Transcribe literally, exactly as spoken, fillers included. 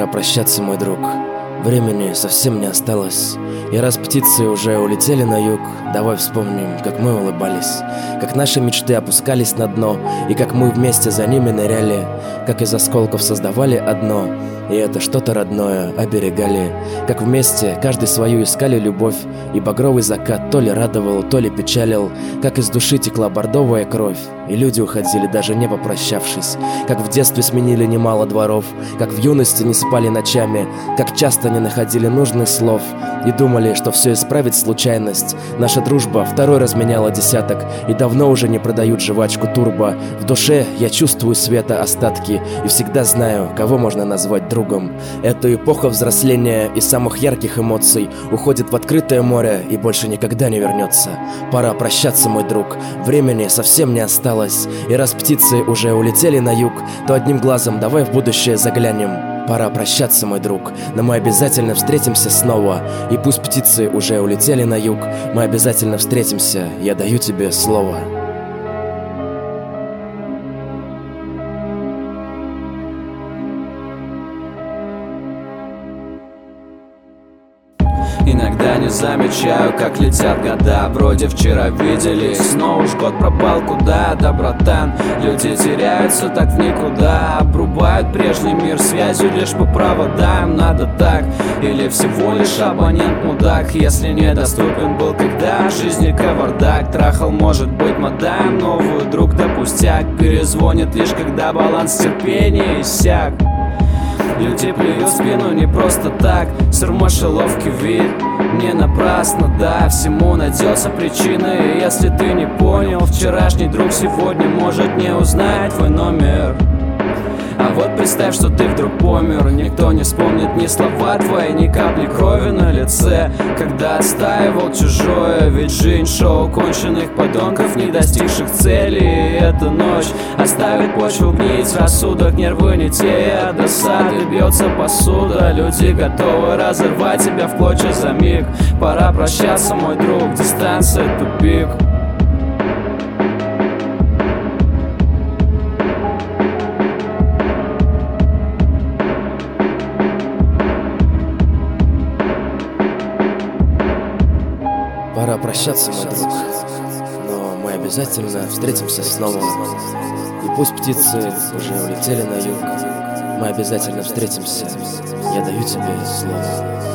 Пора прощаться, мой друг. Времени совсем не осталось. И раз птицы уже улетели на юг, давай вспомним, как мы улыбались, как наши мечты опускались на дно, и как мы вместе за ними ныряли, как из осколков создавали одно, и это что-то родное оберегали, как вместе каждый свою искали любовь, и багровый закат то ли радовал, то ли печалил, как из души текла бордовая кровь, и люди уходили, даже не попрощавшись, как в детстве сменили немало дворов, как в юности не спали ночами, как часто не находили нужных слов и думали, что все исправит случайность. Наша дружба второй разменяла десяток, и давно уже не продают жвачку турбо. В душе я чувствую света остатки и всегда знаю, кого можно назвать другом. Эта эпоха взросления и самых ярких эмоций уходит в открытое море и больше никогда не вернется. Пора прощаться, мой друг, времени совсем не осталось, и раз птицы уже улетели на юг, то одним глазом давай в будущее заглянем. Пора прощаться, мой друг, но мы обязательно встретимся снова. И пусть птицы уже улетели на юг, мы обязательно встретимся, я даю тебе слово. Иногда не замечаю, как летят года. Вроде вчера виделись, но уж год пропал куда. Да, братан, люди теряются так в никуда. Обрубают прежний мир связью лишь по проводам. Надо так, или всего лишь абонент мудак. Если недоступен был когда в жизни кавардак. Трахал, может быть, мадам, новую друг да пустяк. Перезвонит лишь когда баланс терпения иссяк. Люди плюют в спину не просто так, сыр мышеловки вид. Не напрасно, да, всему найдется причина. И если ты не понял, вчерашний друг сегодня может не узнать твой номер. А вот представь, что ты вдруг помер, никто не вспомнит ни слова твои, ни капли крови на лице, когда отстаивал чужое. Ведь жизнь шоу конченых подонков, не достигших цели. И эта ночь оставит почву гнить, рассудок, нервы не те, от досады бьется посуда. Люди готовы разорвать тебя в клочья за миг. Пора прощаться, мой друг, дистанция тупик. Пора прощаться, мой друг, но мы обязательно встретимся снова. И пусть птицы уже улетели на юг, мы обязательно встретимся, я даю тебе слово.